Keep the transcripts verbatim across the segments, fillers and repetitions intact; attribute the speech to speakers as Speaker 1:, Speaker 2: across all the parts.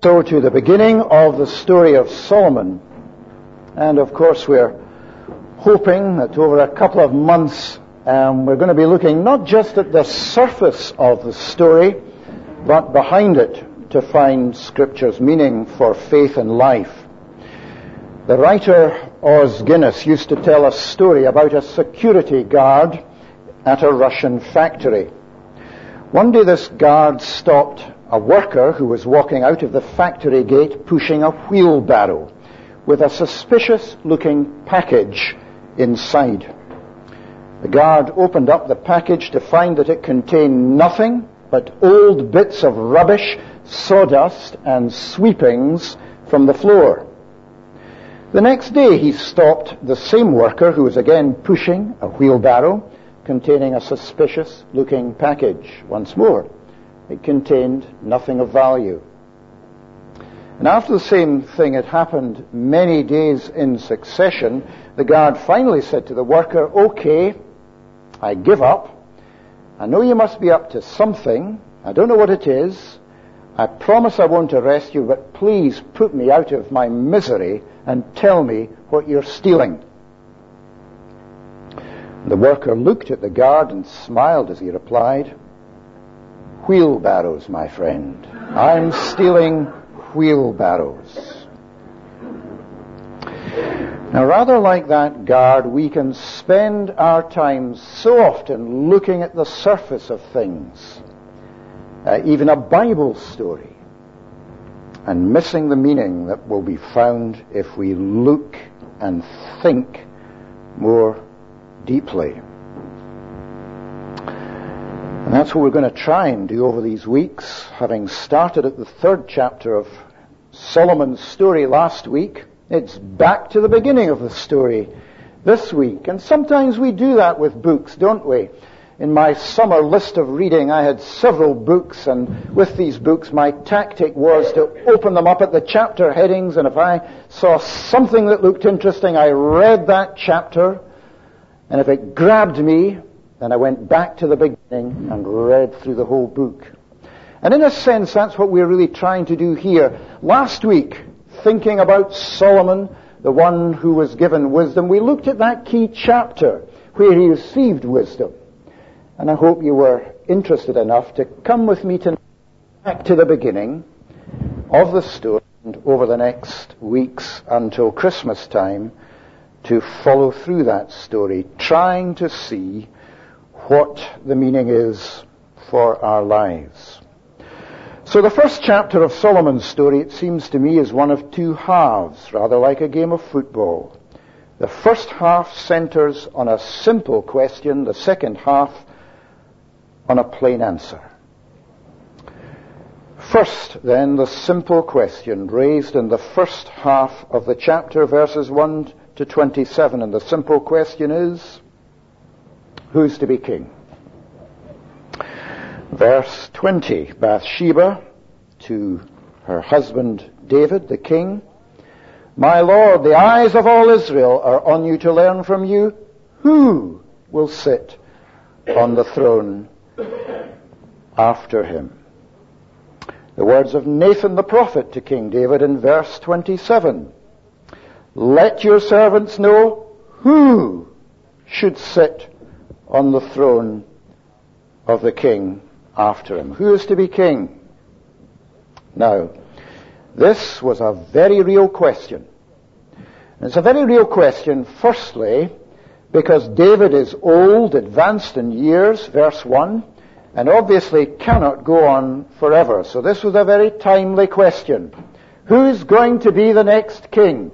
Speaker 1: So to the beginning of the story of Solomon, and of course we're hoping that over a couple of months um, we're going to be looking not just at the surface of the story, but behind it to find Scripture's meaning for faith and life. The writer Os Guinness used to tell a story about a security guard at a Russian factory. One day this guard stopped a worker who was walking out of the factory gate pushing a wheelbarrow with a suspicious-looking package inside. The guard opened up the package to find that it contained nothing but old bits of rubbish, sawdust, and sweepings from the floor. The next day he stopped the same worker who was again pushing a wheelbarrow containing a suspicious-looking package once more. It contained nothing of value. And after the same thing had happened many days in succession, the guard finally said to the worker, "Okay, I give up. I know you must be up to something. I don't know what it is. I promise I won't arrest you, but please put me out of my misery and tell me what you're stealing." The worker looked at the guard and smiled as he replied, "Wheelbarrows, my friend. I'm stealing wheelbarrows." Now, rather like that guard, we can spend our time so often looking at the surface of things, uh, even a Bible story, and missing the meaning that will be found if we look and think more deeply. And that's what we're going to try and do over these weeks, having started at the third chapter of Solomon's story last week. It's back to the beginning of the story this week. And sometimes we do that with books, don't we? In my summer list of reading, I had several books, and with these books, my tactic was to open them up at the chapter headings, and if I saw something that looked interesting, I read that chapter, and if it grabbed me, then I went back to the beginning and read through the whole book. And in a sense, that's what we're really trying to do here. Last week, thinking about Solomon, the one who was given wisdom, we looked at that key chapter where he received wisdom. And I hope you were interested enough to come with me tonight back to the beginning of the story and over the next weeks until Christmas time to follow through that story, trying to see what the meaning is for our lives. So the first chapter of Solomon's story, it seems to me, is one of two halves, rather like a game of football. The first half centers on a simple question, the second half on a plain answer. First, then, the simple question raised in the first half of the chapter, verses one to twenty-seven, and the simple question is, who's to be king? Verse twenty, Bathsheba to her husband David, the king, "My Lord, the eyes of all Israel are on you to learn from you who will sit on the throne after him." The words of Nathan the prophet to King David in verse twenty-seven, "Let your servants know who should sit on the throne of the king after him." Who is to be king? Now, this was a very real question. And it's a very real question, firstly, because David is old, advanced in years, verse one, and obviously cannot go on forever. So this was a very timely question. Who's going to be the next king?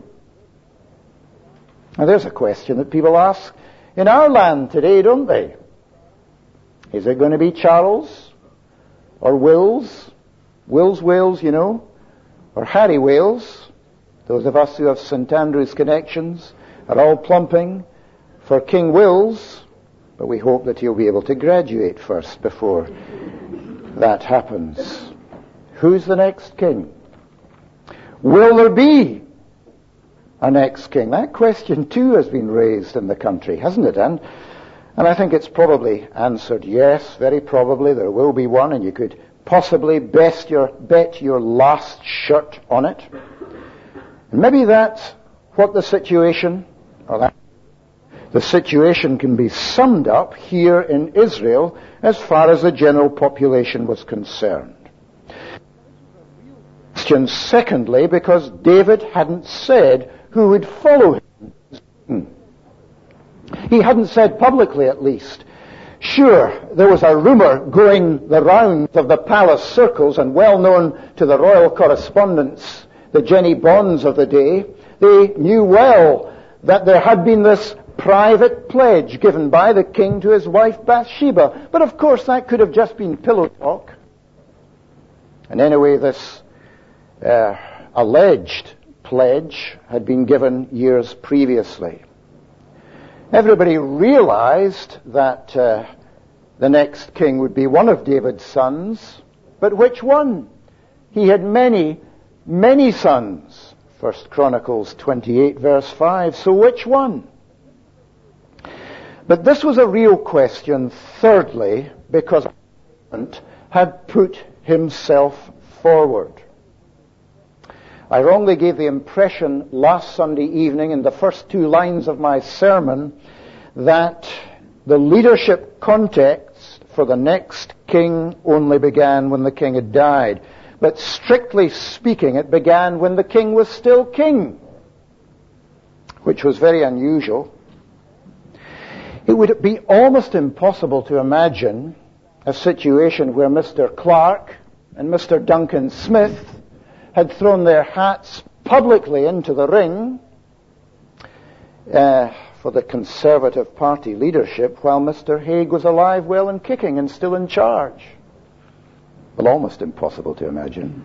Speaker 1: Now there's a question that people ask in our land today, don't they? Is it going to be Charles? Or Wills? Wills Wales, you know? Or Harry Wales? Those of us who have Saint Andrew's connections are all plumping for King Wills, but we hope that he'll be able to graduate first before that happens. Who's the next king? Will there be a next king? That question too has been raised in the country, hasn't it? And And I think it's probably answered yes, very probably there will be one, and you could possibly best your, bet your last shirt on it. And maybe that's what the situation, or that the situation can be summed up here in Israel as far as the general population was concerned. Secondly, because David hadn't said who would follow him. He hadn't said publicly, at least. Sure, there was a rumor going the rounds of the palace circles and well known to the royal correspondents, the Jenny Bonds of the day. They knew well that there had been this private pledge given by the king to his wife Bathsheba. But of course that could have just been pillow talk. And anyway, this uh, alleged pledge had been given years previously. Everybody realized that uh, the next king would be one of David's sons, but which one? He had many, many sons. First Chronicles twenty-eight verse five. So which one? But this was a real question, thirdly, because David had put himself forward. I wrongly gave the impression last Sunday evening in the first two lines of my sermon that the leadership context for the next king only began when the king had died. But strictly speaking, it began when the king was still king, which was very unusual. It would be almost impossible to imagine a situation where Mister Clark and Mister Duncan Smith had thrown their hats publicly into the ring uh, for the Conservative Party leadership while Mister Haig was alive, well and kicking and still in charge. Well, almost impossible to imagine.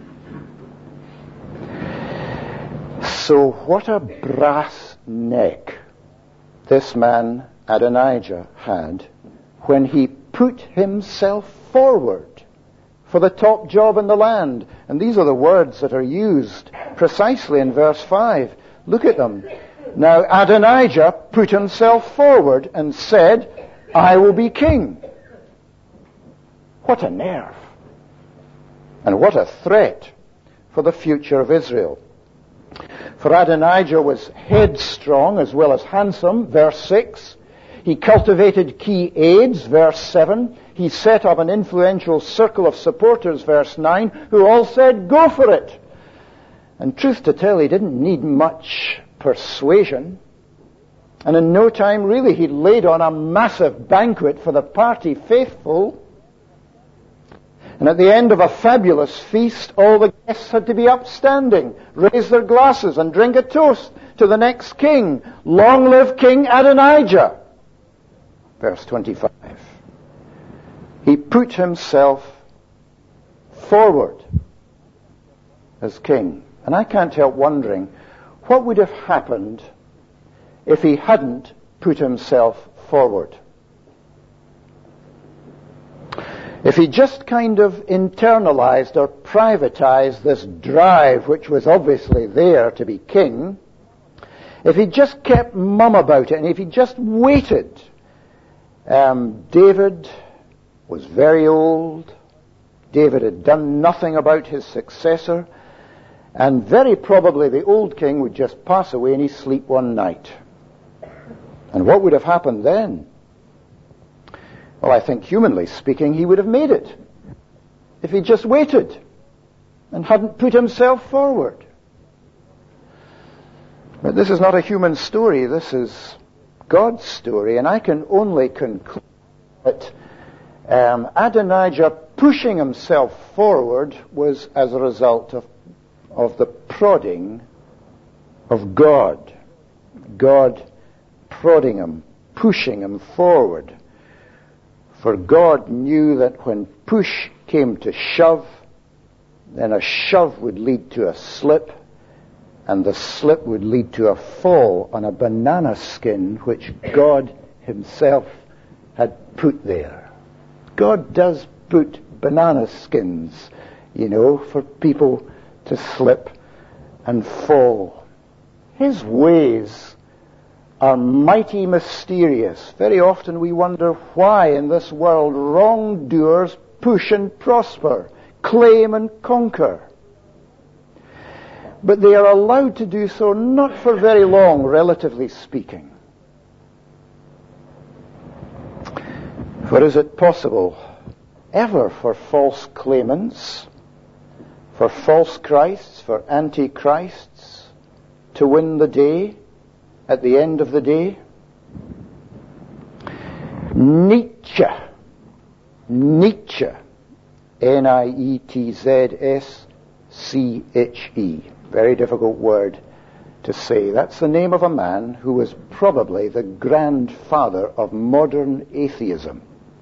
Speaker 1: So what a brass neck this man Adonijah had when he put himself forward for the top job in the land. And these are the words that are used precisely in verse five. Look at them. Now Adonijah put himself forward and said, I will be king. What a nerve. And what a threat for the future of Israel. For Adonijah was headstrong as well as handsome, verse six. He cultivated key aides, verse seven. He set up an influential circle of supporters, verse nine, who all said, go for it. And truth to tell, he didn't need much persuasion. And in no time, really, he laid on a massive banquet for the party faithful. And at the end of a fabulous feast, all the guests had to be upstanding, raise their glasses and drink a toast to the next king. Long live King Adonijah. Verse twenty-five. He put himself forward as king. And I can't help wondering, what would have happened if he hadn't put himself forward? If he just kind of internalized or privatized this drive, which was obviously there to be king, if he just kept mum about it, and if he just waited, um, David was very old. David had done nothing about his successor, and very probably the old king would just pass away in his sleep one night. And what would have happened then? Well, I think humanly speaking, he would have made it if he just waited and hadn't put himself forward. But this is not a human story. This is God's story. And I can only conclude that um, Adonijah pushing himself forward was as a result of, of the prodding of God. God prodding him, pushing him forward. For God knew that when push came to shove, then a shove would lead to a slip, and the slip would lead to a fall on a banana skin which God himself had put there. God does put banana skins, you know, for people to slip and fall. His ways are mighty mysterious. Very often we wonder why in this world wrongdoers push and prosper. claim and conquer. But they are allowed to do so not for very long, relatively speaking. For is it possible ever for false claimants, for false Christs, for antichrists, to win the day at the end of the day? Nietzsche, Nietzsche, N I E T Z S C H E, very difficult word to say. That's the name of a man who was probably the grandfather of modern atheism.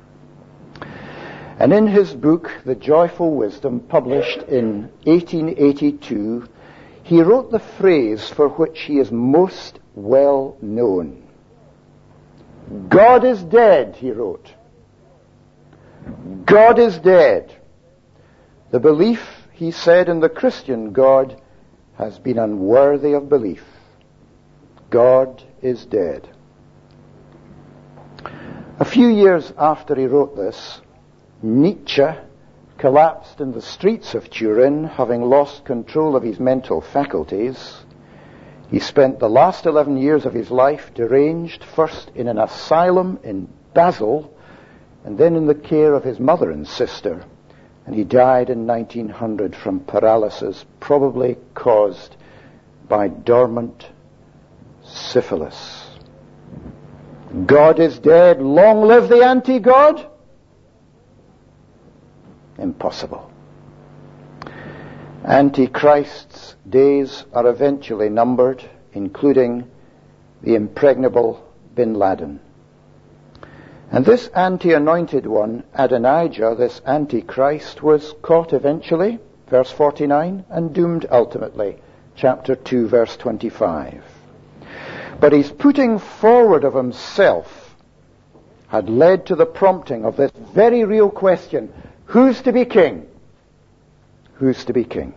Speaker 1: And in his book, The Joyful Wisdom, published in eighteen eighty-two, he wrote the phrase for which he is most well known. God is dead, he wrote. God is dead. The belief, he said, in the Christian God has been unworthy of belief. God is dead. A few years after he wrote this, Nietzsche collapsed in the streets of Turin, having lost control of his mental faculties. He spent the last eleven years of his life deranged, first in an asylum in Basel, and then in the care of his mother and sister. And he died in nineteen hundred from paralysis, probably caused by dormant syphilis. God is dead. Long live the anti-God? Impossible. Antichrist's days are eventually numbered, including the impregnable Bin Laden. And this anti-anointed one, Adonijah, this antichrist, was caught eventually, verse forty-nine, and doomed ultimately, chapter two, verse twenty-five. But his putting forward of himself had led to the prompting of this very real question: who's to be king? Who's to be king?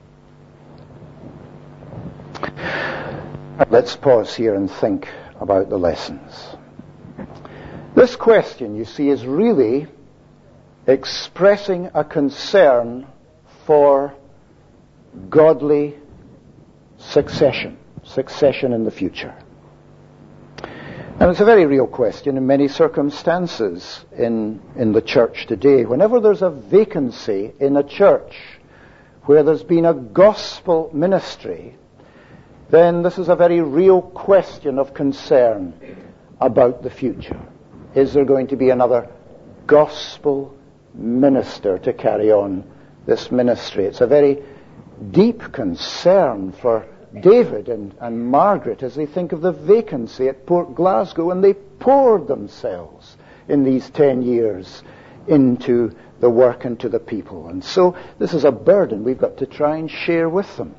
Speaker 1: Let's pause here and think about the lessons. This question, you see, is really expressing a concern for godly succession, succession in the future. And it's a very real question in many circumstances in, in the church today. Whenever there's a vacancy in a church where there's been a gospel ministry, then this is a very real question of concern about the future. Is there going to be another gospel minister to carry on this ministry? It's a very deep concern for David and, and Margaret as they think of the vacancy at Port Glasgow, and they poured themselves in these ten years into the work and to the people. And so this is a burden we've got to try and share with them.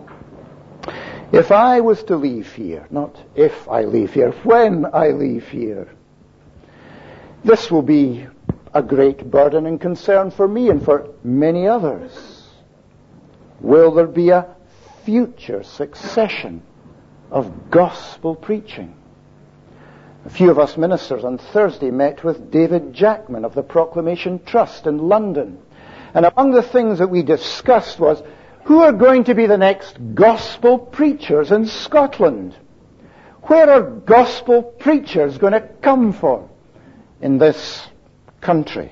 Speaker 1: If I was to leave here, not if I leave here, when I leave here, this will be a great burden and concern for me and for many others. Will there be a future succession of gospel preaching? A few of us ministers on Thursday met with David Jackman of the Proclamation Trust in London. And among the things that we discussed was, who are going to be the next gospel preachers in Scotland? Where are gospel preachers going to come from in this country?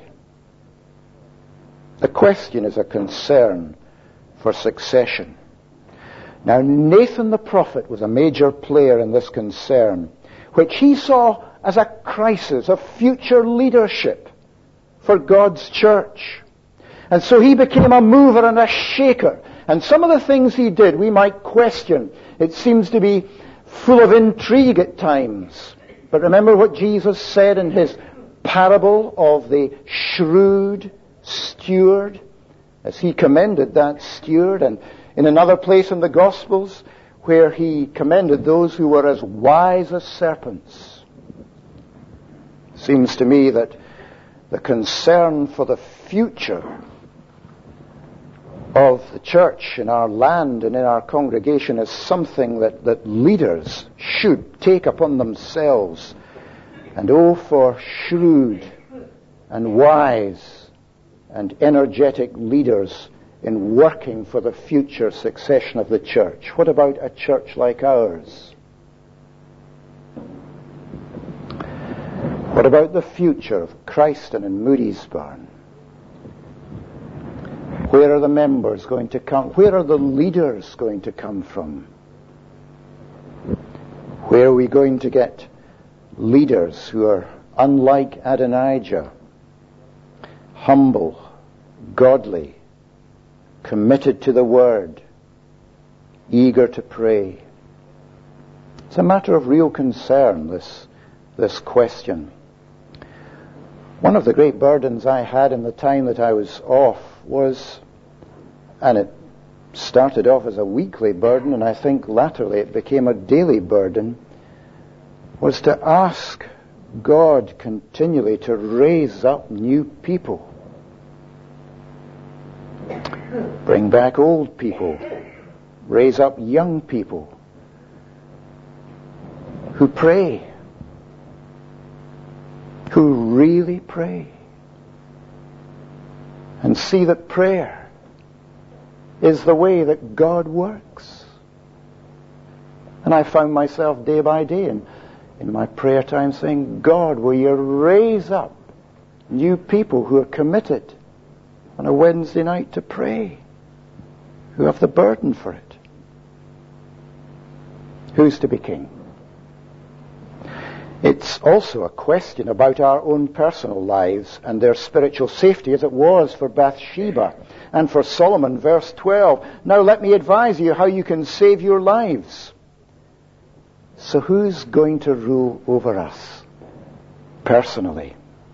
Speaker 1: The question is a concern for succession. Now, Nathan the prophet was a major player in this concern, which he saw as a crisis of future leadership for God's church. And so he became a mover and a shaker. And some of the things he did, we might question. It seems to be full of intrigue at times. But remember what Jesus said in his parable of the shrewd steward, as he commended that steward, and in another place in the Gospels where he commended those who were as wise as serpents. Seems to me that the concern for the future of the church in our land and in our congregation is something that, that leaders should take upon themselves. And oh, for shrewd and wise and energetic leaders in working for the future succession of the church. What about a church like ours? What about the future of Christen and Moodiesburn? Where are the members going to come? Where are the leaders going to come from? Where are we going to get leaders who are unlike Adonijah, humble, godly, committed to the Word, eager to pray? It's a matter of real concern, this, this question. One of the great burdens I had in the time that I was off was, and it started off as a weekly burden, and I think latterly it became a daily burden, was to ask God continually to raise up new people. Bring back old people. Raise up young people who pray. Who really pray. And see that prayer is the way that God works. And I found myself day by day in, in my prayer time saying, God, will you raise up new people who are committed on a Wednesday night to pray, who have the burden for it? Who's to be king? It's also a question about our own personal lives and their spiritual safety, as it was for Bathsheba and for Solomon. Verse twelve, now let me advise you how you can save your lives. So who's going to rule over us personally?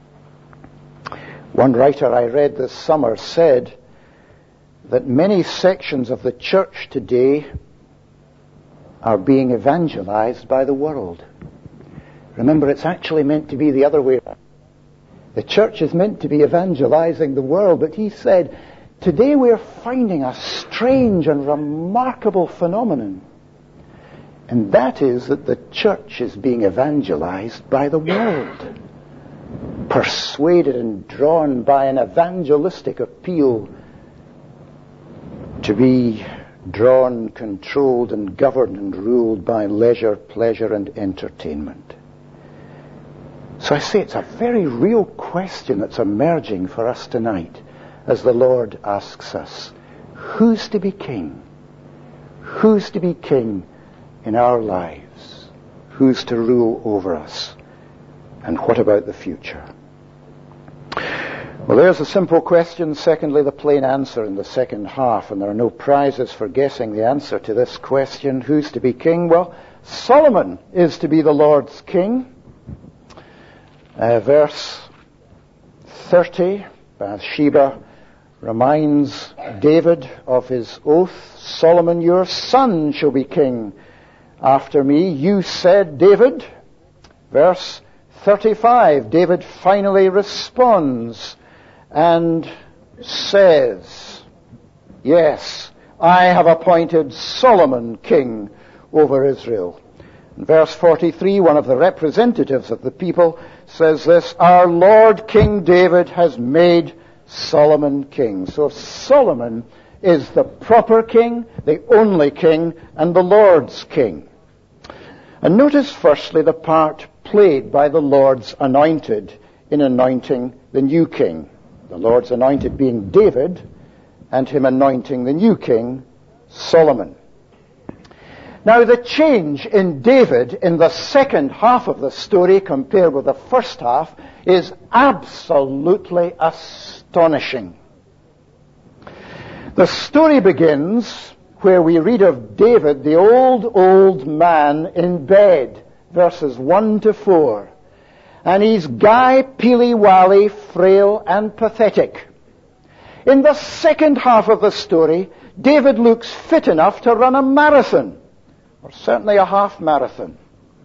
Speaker 1: One writer I read this summer said that many sections of the church today are being evangelized by the world. Remember, it's actually meant to be the other way around. The church is meant to be evangelizing the world, but he said, today we're finding a strange and remarkable phenomenon. And that is that the church is being evangelized by the world. Persuaded and drawn by an evangelistic appeal to be drawn, controlled and governed and ruled by leisure, pleasure and entertainment. So I say it's a very real question that's emerging for us tonight as the Lord asks us, who's to be king? Who's to be king in our lives? Who's to rule over us? And what about the future? Well, there's a simple question. Secondly, the plain answer in the second half. And there are no prizes for guessing the answer to this question. Who's to be king? Well, Solomon is to be the Lord's king. Uh, verse thirty, Bathsheba reminds David of his oath. Solomon, your son, shall be king after me. You said, David. Verse thirty-five, David finally responds and says, yes, I have appointed Solomon king over Israel. In verse forty-three, one of the representatives of the people says this, our Lord King David has made Solomon king. So Solomon is the proper king, the only king, and the Lord's king. And notice firstly the part played by the Lord's anointed in anointing the new king. The Lord's anointed being David, and him anointing the new king, Solomon. Now the change in David in the second half of the story compared with the first half is absolutely astonishing. The story begins where we read of David, the old, old man in bed, verses one to four. And he's Guy Peely-Wally, frail and pathetic. In the second half of the story, David looks fit enough to run a marathon, or certainly a half marathon.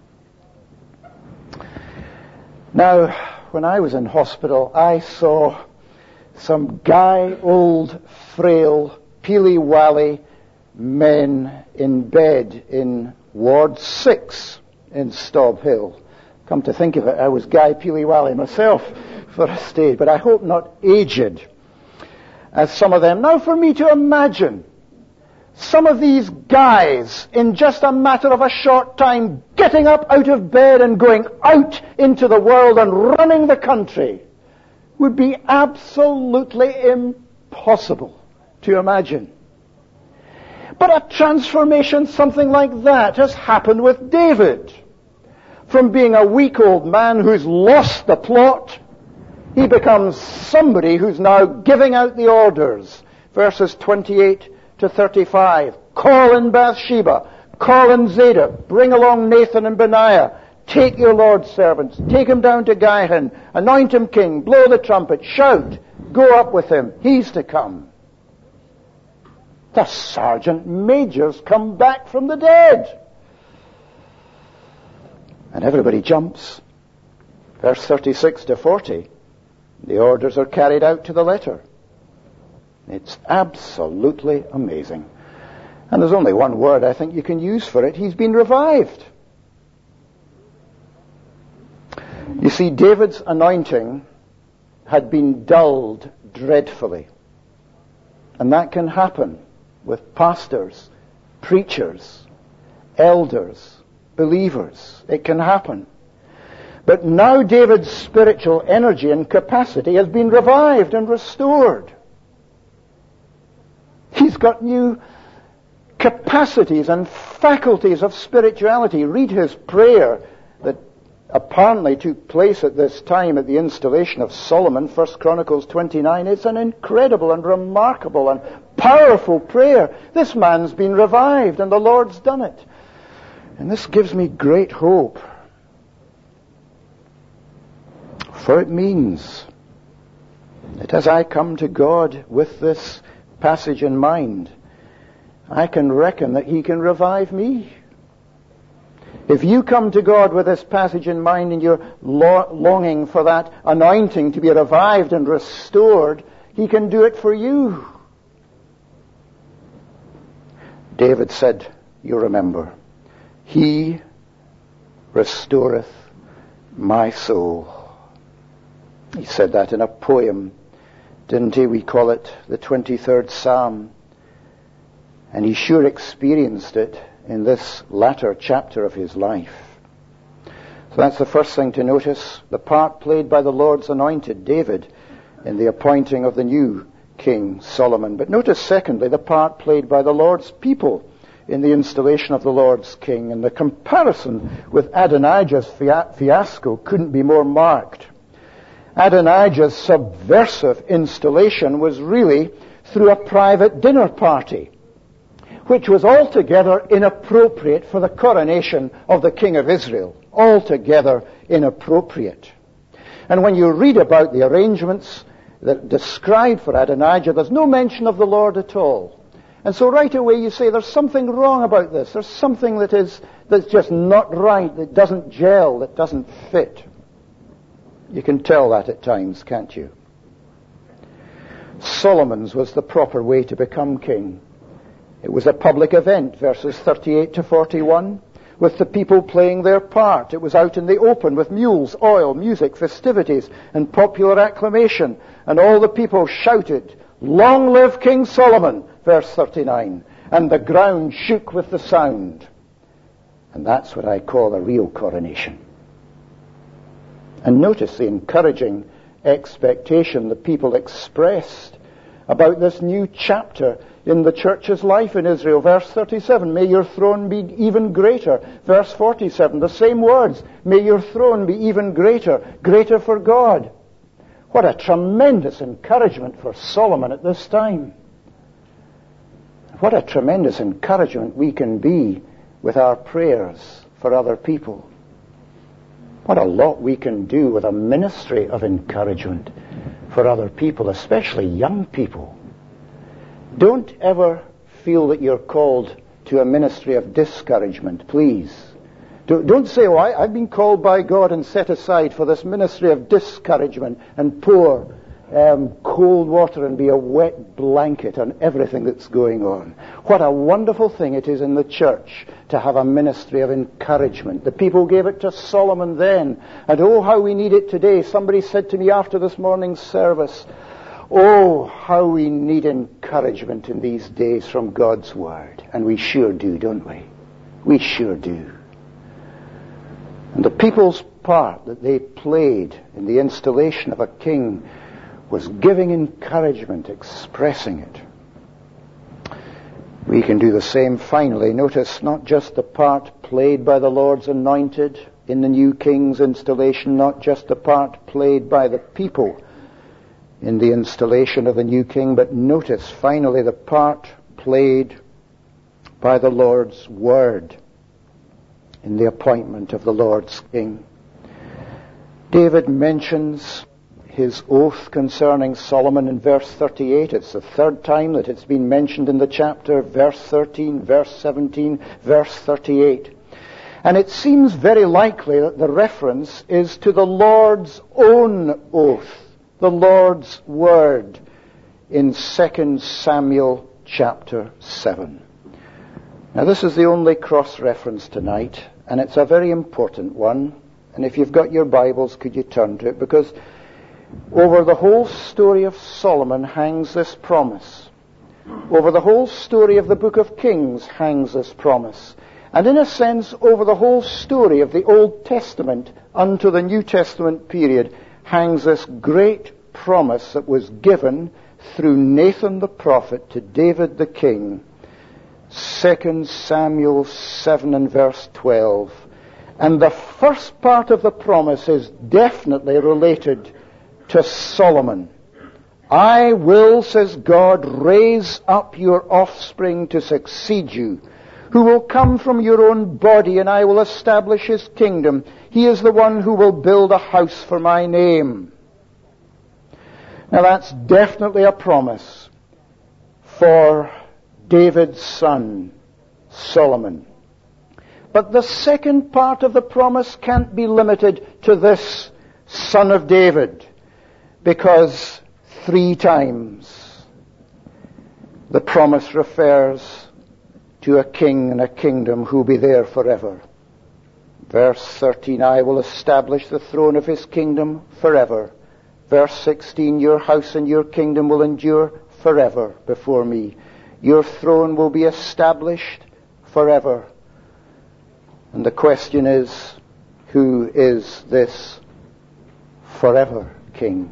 Speaker 1: Now, when I was in hospital, I saw some Guy, old, frail, Peely-Wally men in bed in Ward six in Stob Hill. Come to think of it, I was Guy Peely-Wally myself for a stage, but I hope not aged. as some of them. Now for me to imagine some of these guys in just a matter of a short time getting up out of bed and going out into the world and running the country would be absolutely impossible to imagine. But a transformation something like that has happened with David. From being a weak old man who's lost the plot, he becomes somebody who's now giving out the orders. Verses twenty-eight to thirty-five. Call in Bathsheba. Call in Zadok. Bring along Nathan and Benaiah. Take your Lord's servants. Take him down to Gihon. Anoint him king. Blow the trumpet. Shout. Go up with him. He's to come. The sergeant major's come back from the dead. And everybody jumps. Verse thirty-six to forty. The orders are carried out to the letter. It's absolutely amazing. And there's only one word I think you can use for it. He's been revived. You see, David's anointing had been dulled dreadfully. And that can happen with pastors, preachers, elders, believers. It can happen. But now David's spiritual energy and capacity has been revived and restored. He's got new capacities and faculties of spirituality. Read his prayer that apparently took place at this time at the installation of Solomon, First Chronicles twenty-nine. It's an incredible and remarkable and powerful prayer. This man's been revived and the Lord's done it. And this gives me great hope. For it means that as I come to God with this passage in mind, I can reckon that he can revive me. If you come to God with this passage in mind and you're lo- longing for that anointing to be revived and restored, he can do it for you. David said, you remember, he restoreth my soul. He said that in a poem, didn't he? We call it the twenty-third Psalm. And he sure experienced it in this latter chapter of his life. So that's the first thing to notice, the part played by the Lord's anointed David in the appointing of the new King Solomon. But notice secondly, the part played by the Lord's people in the installation of the Lord's king. And the comparison with Adonijah's fiasco couldn't be more marked. Adonijah's subversive installation was really through a private dinner party, which was altogether inappropriate for the coronation of the King of Israel. Altogether inappropriate. And when you read about the arrangements that described for Adonijah, there's no mention of the Lord at all. And so right away you say there's something wrong about this. There's something that is that's just not right, that doesn't gel, that doesn't fit. You can tell that at times, can't you? Solomon's was the proper way to become king. It was a public event, verses thirty-eight to forty-one, with the people playing their part. It was out in the open with mules, oil, music, festivities, and popular acclamation. And all the people shouted, "Long live King Solomon," verse thirty-nine. And the ground shook with the sound. And that's what I call a real coronation. And notice the encouraging expectation the people expressed about this new chapter in the church's life in Israel. Verse thirty-seven, may your throne be even greater. Verse forty-seven, the same words, may your throne be even greater, greater for God. What a tremendous encouragement for Solomon at this time. What a tremendous encouragement we can be with our prayers for other people. What a lot we can do with a ministry of encouragement for other people, especially young people. Don't ever feel that you're called to a ministry of discouragement, please. Don't say, oh, I, I've been called by God and set aside for this ministry of discouragement and pour um, cold water and be a wet blanket on everything that's going on. What a wonderful thing it is in the church to have a ministry of encouragement. The people gave it to Solomon then, and oh, how we need it today. Somebody said to me after this morning's service, Oh, how we need encouragement in these days from God's Word. And we sure do, don't we? We sure do. And the people's part that they played in the installation of a king was giving encouragement, expressing it. We can do the same finally. Notice not just the part played by the Lord's anointed in the new king's installation, not just the part played by the people in the installation of the new king, but notice finally the part played by the Lord's word in the appointment of the Lord's king. David mentions his oath concerning Solomon in verse thirty-eight. It's the third time that it's been mentioned in the chapter. Verse thirteen, verse seventeen, verse thirty-eight. And it seems very likely that the reference is to the Lord's own oath, the Lord's word in Second Samuel chapter seven. Now this is the only cross-reference tonight, and it's a very important one. And if you've got your Bibles, could you turn to it? Because over the whole story of Solomon hangs this promise. Over the whole story of the book of Kings hangs this promise. And in a sense, over the whole story of the Old Testament unto the New Testament period hangs this great promise that was given through Nathan the prophet to David the king. Second Samuel seven and verse twelve. And the first part of the promise is definitely related to Solomon. I will, says God, raise up your offspring to succeed you, who will come from your own body, and I will establish his kingdom. He is the one who will build a house for my name. Now that's definitely a promise for David's son, Solomon. But the second part of the promise can't be limited to this son of David, because three times the promise refers to a king and a kingdom who will be there forever. Verse thirteen, I will establish the throne of his kingdom forever. Verse sixteen, your house and your kingdom will endure forever before me. Your throne will be established forever. And the question is, who is this forever king?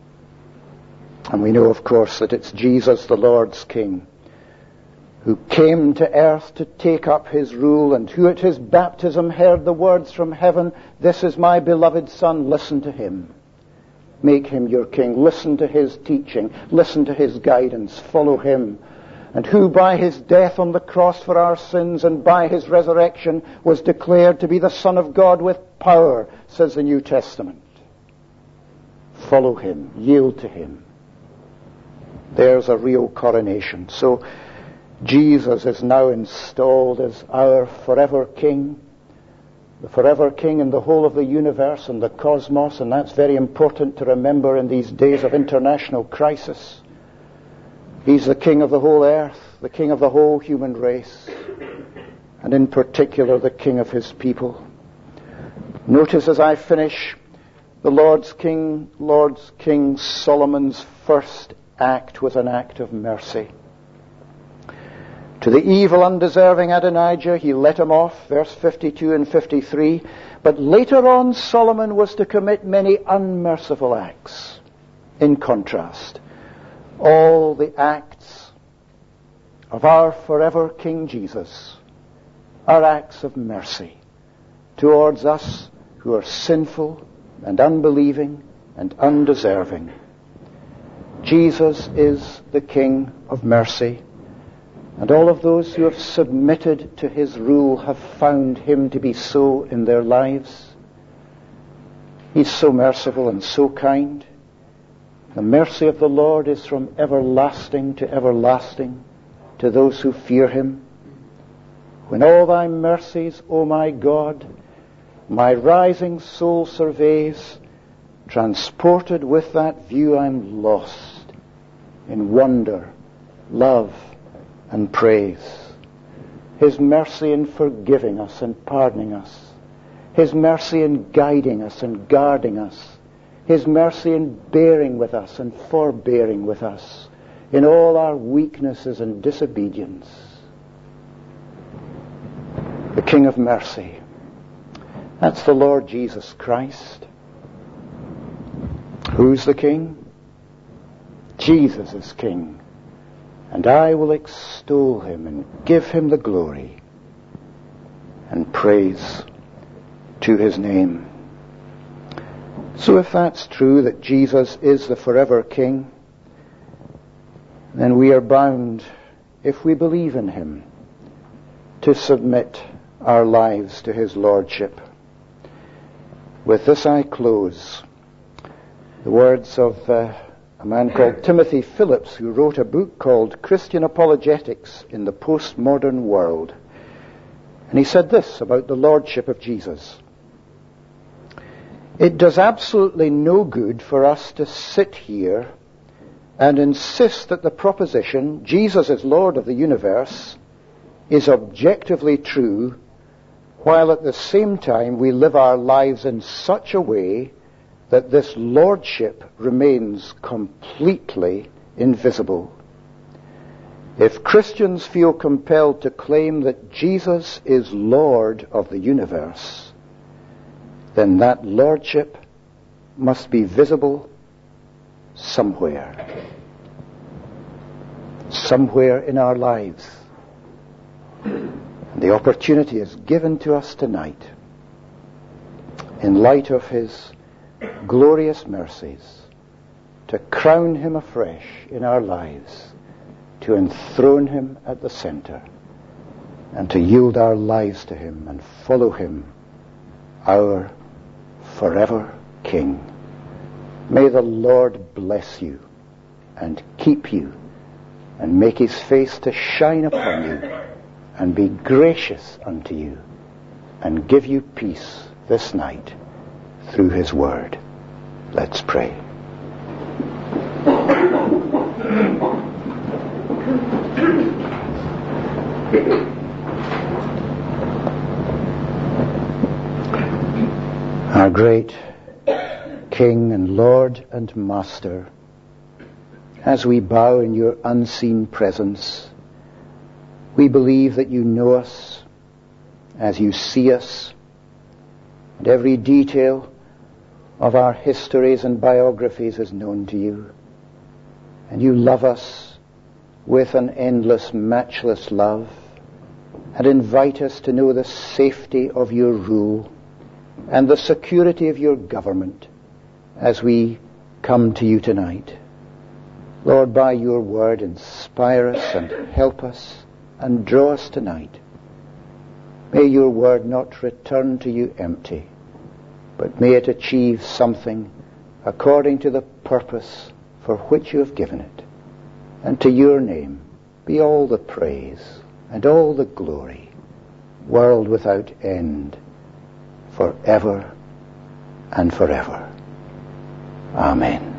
Speaker 1: And we know, of course, that it's Jesus, the Lord's King, who came to earth to take up his rule, and who at his baptism heard the words from heaven, this is my beloved Son, listen to him. Make him your king. Listen to his teaching. Listen to his guidance. Follow him. And who by his death on the cross for our sins and by his resurrection was declared to be the Son of God with power, says the New Testament. Follow him. Yield to him. There's a real coronation. So Jesus is now installed as our forever King, the forever King in the whole of the universe and the cosmos, and that's very important to remember in these days of international crisis. He's the King of the whole earth, the King of the whole human race, and in particular the King of his people. Notice as I finish, the Lord's King, Lord's King Solomon's first act was an act of mercy. To the evil, undeserving Adonijah, he let him off, verse fifty-two and fifty-three. But later on, Solomon was to commit many unmerciful acts. In contrast, all the acts of our forever King Jesus are acts of mercy towards us who are sinful and unbelieving and undeserving. Jesus is the King of mercy. And all of those who have submitted to his rule have found him to be so in their lives. He's so merciful and so kind. The mercy of the Lord is from everlasting to everlasting to those who fear him. When all thy mercies, O my God, my rising soul surveys, transported with that view I'm lost in wonder, love, and praise. His mercy in forgiving us and pardoning us. His mercy in guiding us and guarding us. His mercy in bearing with us and forbearing with us in all our weaknesses and disobedience. The King of mercy. That's the Lord Jesus Christ. Who's the King? Jesus is King. And I will extol him and give him the glory and praise to his name. So if that's true, that Jesus is the forever King, then we are bound, if we believe in him, to submit our lives to his lordship. With this I close. The words of uh, a man called Timothy Phillips, who wrote a book called Christian Apologetics in the Postmodern World. And he said this about the lordship of Jesus. It does absolutely no good for us to sit here and insist that the proposition, Jesus is Lord of the universe, is objectively true, while at the same time we live our lives in such a way that this lordship remains completely invisible. If Christians feel compelled to claim that Jesus is Lord of the universe, then that lordship must be visible somewhere. Somewhere in our lives. And the opportunity is given to us tonight, in light of his glorious mercies, to crown him afresh in our lives, to enthrone him at the center, and to yield our lives to him and follow him, our forever King. May the Lord bless you and keep you and make his face to shine upon you and be gracious unto you and give you peace this night through his word. Let's pray. Our great King and Lord and Master, as we bow in your unseen presence, we believe that you know us as you see us, and every detail of our histories and biographies is known to you. And you love us with an endless, matchless love, and invite us to know the safety of your rule and the security of your government as we come to you tonight. Lord, by your word, inspire us and help us and draw us tonight. May your word not return to you empty, but may it achieve something according to the purpose for which you have given it. And to your name be all the praise and all the glory, world without end, forever and forever. Amen.